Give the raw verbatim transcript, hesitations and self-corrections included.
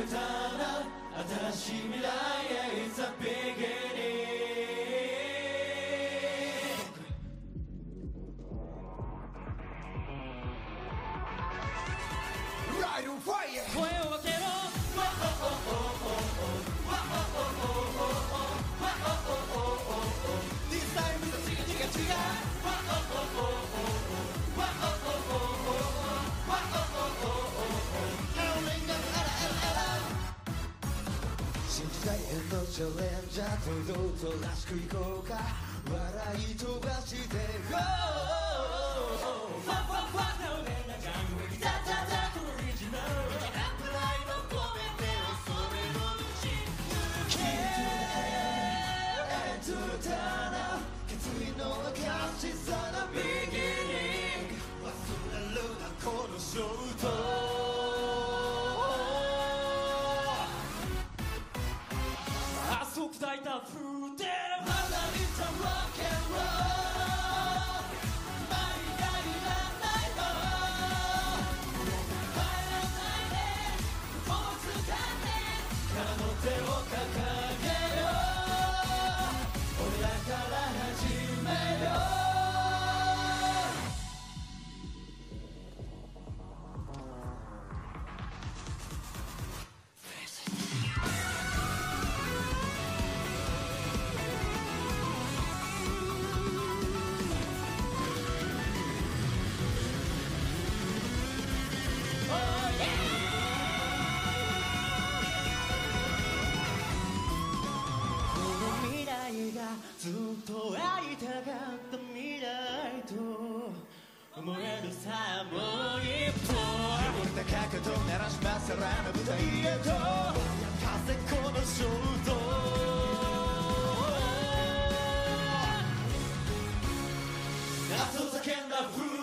えたら新しい未来へ It's a beginning Ride on fire 声を分けろ This time is a 違う違う違う 新時代へのチャレンジャー堂々とらしくいこうか笑い飛ばして Go! ファファファな俺らが動きザザザオリジナルプライド込めてそれを打ち抜け To the tunnel 決意の証さな Beginning 忘れるなこの衝動即大胆フーテル離れた Rock and Roll 前にがいらないの帰らないでこう掴んでからの手を掲げよう俺らから始めようずっと会いたかった未来と思えるさもう一歩降りた角度鳴らしますさらの舞台へと風この衝動夏を叫んだ風